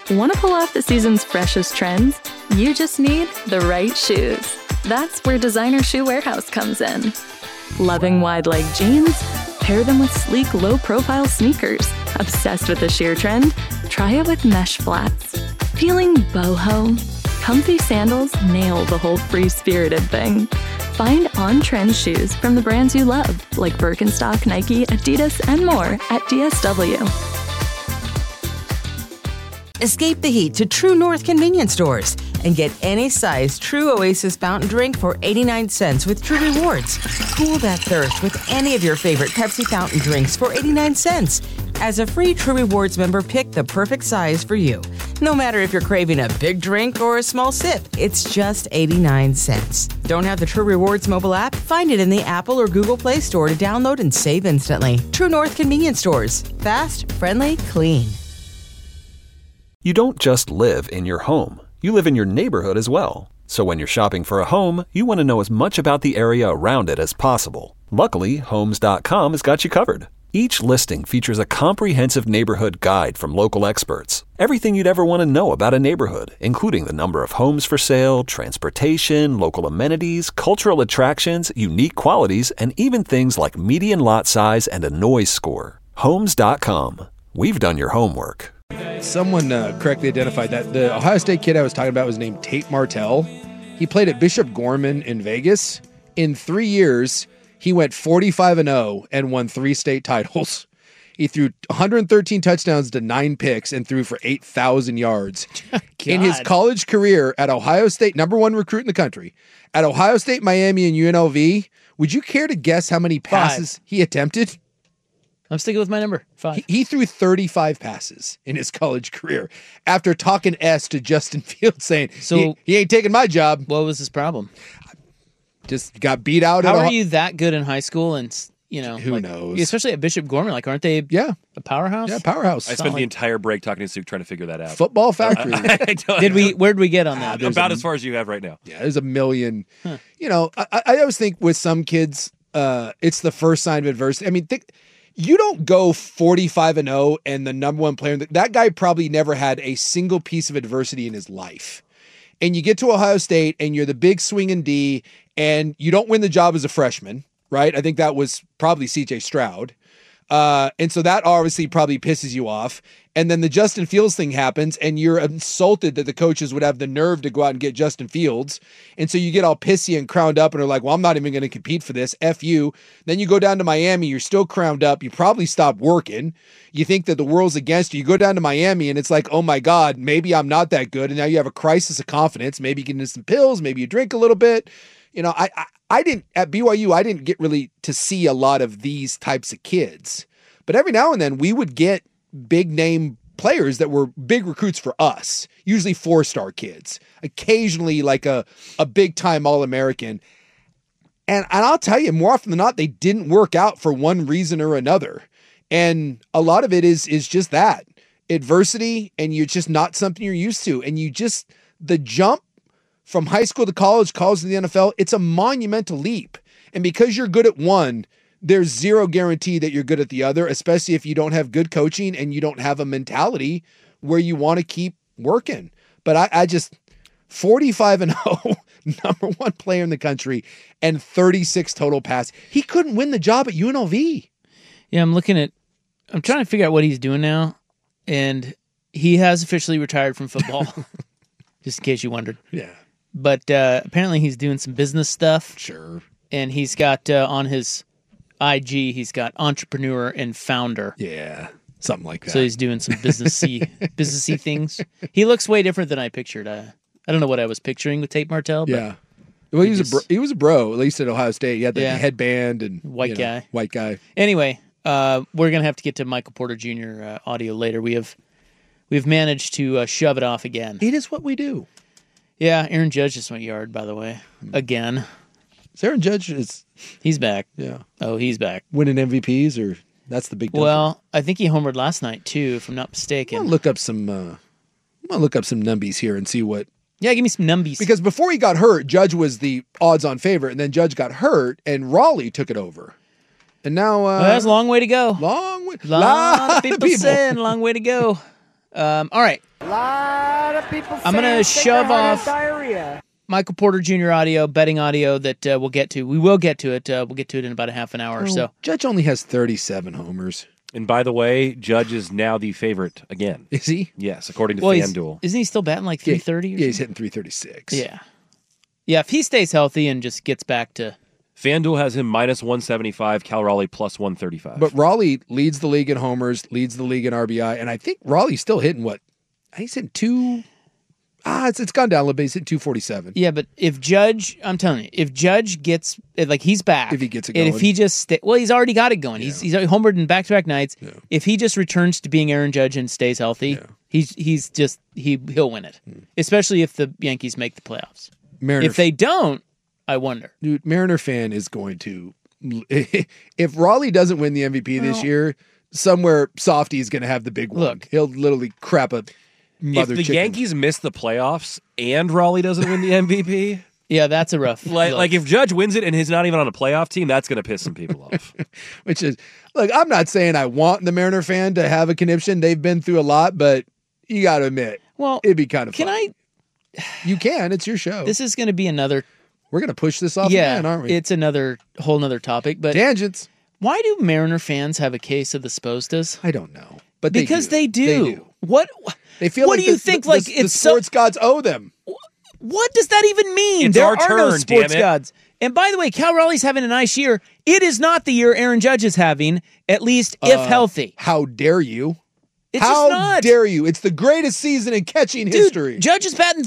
Want to pull off the season's freshest trends? You just need the right shoes. That's where Designer Shoe Warehouse comes in. Loving wide-leg jeans? Pair them with sleek, low-profile sneakers. Obsessed with the sheer trend? Try it with mesh flats. Feeling boho? Comfy sandals nail the whole free-spirited thing. Find on-trend shoes from the brands you love, like Birkenstock, Nike, Adidas, and more at DSW. Escape the heat to True North convenience stores and get any size True Oasis fountain drink for 89 cents with True Rewards. Cool that thirst with any of your favorite Pepsi fountain drinks for 89 cents. As a free True Rewards member, pick the perfect size for you. No matter if you're craving a big drink or a small sip, it's just 89 cents. Don't have the True Rewards mobile app? Find it in the Apple or Google Play Store to download and save instantly. True North convenience stores. Fast, friendly, clean. You don't just live in your home. You live in your neighborhood as well. So when you're shopping for a home, you want to know as much about the area around it as possible. Luckily, Homes.com has got you covered. Each listing features a comprehensive neighborhood guide from local experts. Everything you'd ever want to know about a neighborhood, including the number of homes for sale, transportation, local amenities, cultural attractions, unique qualities, and even things like median lot size and a noise score. Homes.com. We've done your homework. Someone correctly identified that the Ohio State kid I was talking about was named Tate Martell. He played at Bishop Gorman in Vegas. In 3 years, he went 45-0 and won 3 state titles. He threw 113 touchdowns to 9 picks and threw for 8,000 yards. In his college career at Ohio State, #1 recruit in the country, at Ohio State, Miami, and UNLV, would you care to guess how many passes he attempted? I'm sticking with my number, 5. He threw 35 passes in his college career after talking S to Justin Fields saying, so he ain't taking my job. What was his problem? Just got beat out. How are you that good in high school? And, who knows? Especially at Bishop Gorman. Like, aren't they a powerhouse? Yeah, powerhouse. I spent the entire break talking to Suk trying to figure that out. Football factory. Where'd we get on that? About as far as you have right now. Yeah, there's a million. Huh. I always think with some kids, it's the first sign of adversity. I mean, you don't go 45-0 and the #1 player. That guy probably never had a single piece of adversity in his life. And you get to Ohio State and you're the big swinging D and you don't win the job as a freshman, right? I think that was probably CJ Stroud. And so that obviously probably pisses you off. And then the Justin Fields thing happens and you're insulted that the coaches would have the nerve to go out and get Justin Fields. And so you get all pissy and crowned up and are like, well, I'm not even going to compete for this. F you. Then you go down to Miami. You're still crowned up. You probably stop working. You think that the world's against you. You go down to Miami and it's like, oh my God, maybe I'm not that good. And now you have a crisis of confidence. Maybe you get into some pills. Maybe you drink a little bit. I didn't, at BYU, I didn't get really to see a lot of these types of kids. But every now and then we would get big name players that were big recruits for us, usually 4-star kids, occasionally like a big time All-American. And I'll tell you, more often than not, they didn't work out for one reason or another. And a lot of it is just that adversity, and you're just not something you're used to. And the jump from high school to college to the NFL, it's a monumental leap. And because you're good at one, there's zero guarantee that you're good at the other, especially if you don't have good coaching and you don't have a mentality where you want to keep working. But I just 45-0, #1 player in the country, and 36 total passes. He couldn't win the job at UNLV. Yeah, I'm trying to figure out what he's doing now, and he has officially retired from football, just in case you wondered. Yeah. But apparently he's doing some business stuff. Sure. And he's got on his IG, he's got entrepreneur and founder. Yeah, something like that. So he's doing some businessy things. He looks way different than I pictured. I don't know what I was picturing with Tate Martell. But yeah. Well, he was a bro, at least at Ohio State. He had the headband and white guy. Anyway, we're gonna have to get to Michael Porter Jr. Audio later. We've managed to shove it off again. It is what we do. Yeah, Aaron Judge just went yard, by the way, again. So Aaron Judge he's back. Yeah. Oh, he's back. Winning MVPs, or that's the big. Well, I think he homered last night too, if I'm not mistaken. I'm gonna look up some numbies here and see what. Yeah, give me some numbies. Because before he got hurt, Judge was the odds-on favorite, and then Judge got hurt, and Raleigh took it over. And now that's a long way to go. Long way. Lot of people saying long way to go. All right. lot of people. I'm going to shove off Michael Porter Jr. audio, betting audio that we'll get to. We will get to it. We'll get to it in about a half an hour or so. Judge only has 37 homers. And by the way, Judge is now the favorite again. Is he? Yes, according to FanDuel. Isn't he still batting like 330? Yeah, he's hitting 336. Yeah. Yeah, if he stays healthy and just gets back to... FanDuel has him minus 175, Cal Raleigh plus 135. But Raleigh leads the league in homers, leads the league in RBI, and I think Raleigh's still hitting what? He's hitting two... it's gone down a little bit. He's hitting 247. Yeah, but if Judge... I'm telling you, if Judge gets... Like, he's back. If he gets it going. And if he just... he's already got it going. Yeah. He's homered in back-to-back nights. Yeah. If he just returns to being Aaron Judge and stays healthy, he'll win it. Especially if the Yankees make the playoffs. If they don't, I wonder. Dude, Mariner fan is going to... If Raleigh doesn't win the MVP this year, somewhere Softy's going to have the big one. Look. He'll literally crap a mother If the chicken. Yankees miss the playoffs and Raleigh doesn't win the MVP... Yeah, that's a rough... Like if Judge wins it and he's not even on a playoff team, that's going to piss some people off. Which is... Look, I'm not saying I want the Mariner fan to have a conniption. They've been through a lot, but you got to admit, it'd be kind of fun. You can. It's your show. This is going to be another... We're going to push this off again, aren't we? It's another whole nother topic. But tangents. Why do Mariner fans have a case of the Spostas? I don't know. But because they do. They do. What? They feel what like do you think? Like the sports gods owe them. What does that even mean? It's there our are turn, no sports damn it. gods. And by the way, Cal Raleigh's having a nice year. It is not the year Aaron Judge is having, at least if healthy. How dare you? It's just not. How dare you? It's the greatest season in catching history. Judge is batting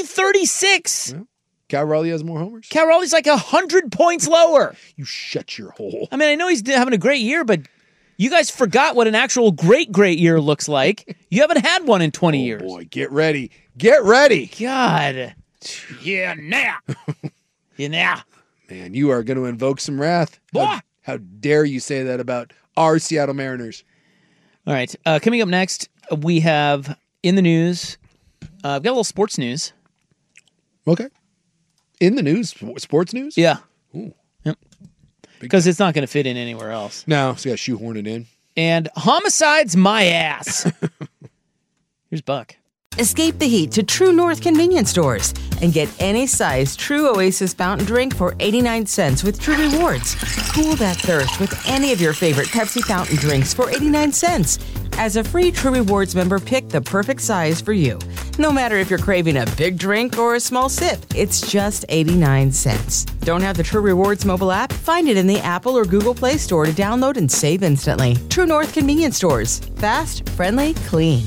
336. Yeah. Cal Raleigh has more homers. Cal Raleigh's like 100 points lower. You shut your hole. I mean, I know he's having a great year, but you guys forgot what an actual great year looks like. You haven't had one in 20 years. Boy, get ready. Get ready. God. Yeah, now. Yeah, now. Man, you are going to invoke some wrath. How dare you say that about our Seattle Mariners? All right. Coming up next, we have in the news. I've got a little sports news. Okay. In the news? Sports news? Yeah. Ooh. Yep. Because it's not going to fit in anywhere else. No, so you got to shoehorn it in. And homicide's my ass. Here's Buck. Escape the heat to True North convenience stores and get any size True Oasis fountain drink for 89 cents with True Rewards. Cool that thirst with any of your favorite Pepsi fountain drinks for 89 cents. As a free True Rewards member, pick the perfect size for you. No matter if you're craving a big drink or a small sip, it's just 89 cents. Don't have the True Rewards mobile app? Find it in the Apple or Google Play Store to download and save instantly. True North convenience stores. Fast, friendly, clean.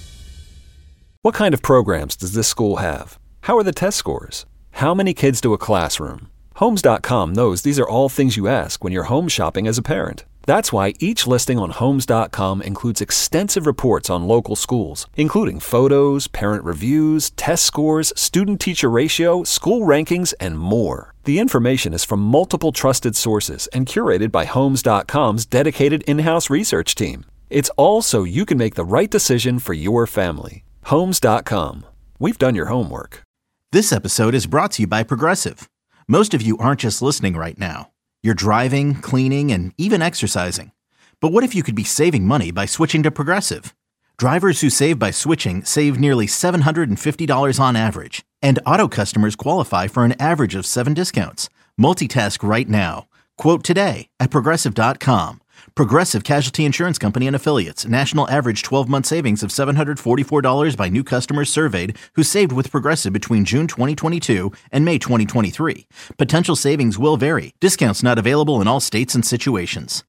What kind of programs does this school have? How are the test scores? How many kids do a classroom? Homes.com knows these are all things you ask when you're home shopping as a parent. That's why each listing on Homes.com includes extensive reports on local schools, including photos, parent reviews, test scores, student-teacher ratio, school rankings, and more. The information is from multiple trusted sources and curated by Homes.com's dedicated in-house research team. It's all so you can make the right decision for your family. Homes.com. We've done your homework. This episode is brought to you by Progressive. Most of you aren't just listening right now. You're driving, cleaning, and even exercising. But what if you could be saving money by switching to Progressive? Drivers who save by switching save nearly $750 on average. And auto customers qualify for an average of 7 discounts. Multitask right now. Quote today at Progressive.com. Progressive Casualty Insurance Company and Affiliates. National average 12-month savings of $744 by new customers surveyed who saved with Progressive between June 2022 and May 2023. Potential savings will vary. Discounts not available in all states and situations.